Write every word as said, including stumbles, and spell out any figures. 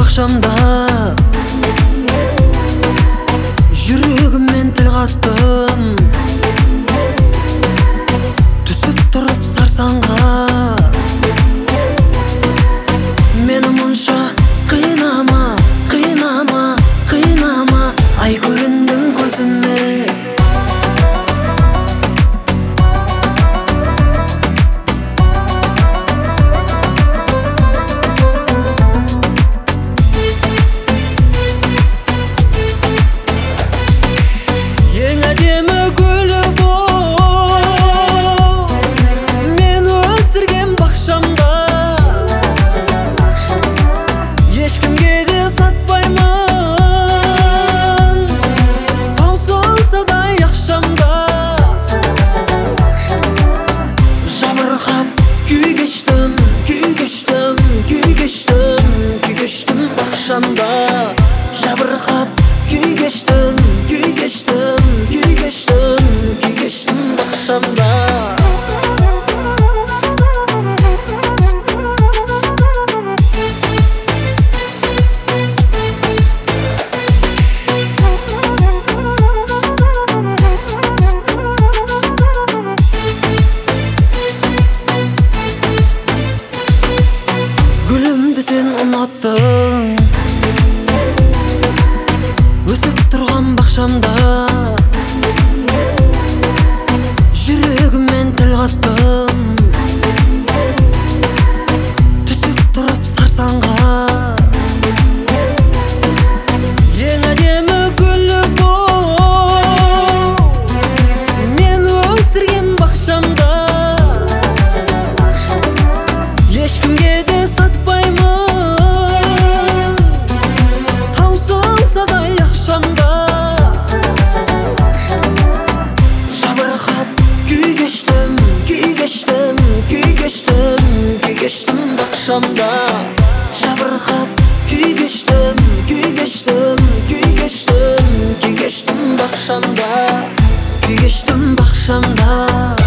бақшамда, жүрегіммен тіл қаттым. Түсіп тұрып сарсаңға, мені мұнша қинама, қинама, қинама. Ай көріндің көзіме, ең әдемі гүлі бол, мен өсірген бақшамда. Ешкімге де сатпаймын, таусылса да ақшамда. Жабырқап күй кештім, күй кештім, күй кештім, күй кештім бақшамда. Жабырқап күй кештім, күй кештім, күй кештім, күй кештім бақшамда. Гүлімді сен ұнаттың, өсіп тұрған бақшамда. Жүрегіммен тіл қаттым, түсіп тұрып сарсаңға. Ең әдемі гүлі бол, мен өсірген бақшамда. Ешкімге де сатпаймын, таусылса да ақшамда. Жабырқап күй кештім, күй кештім, күй кештім, күй кештім бақшамда. Жабырқап күй кештім, күй кештім, күй кештім, күй кештім бақшамда. Күй кештім бақшамда.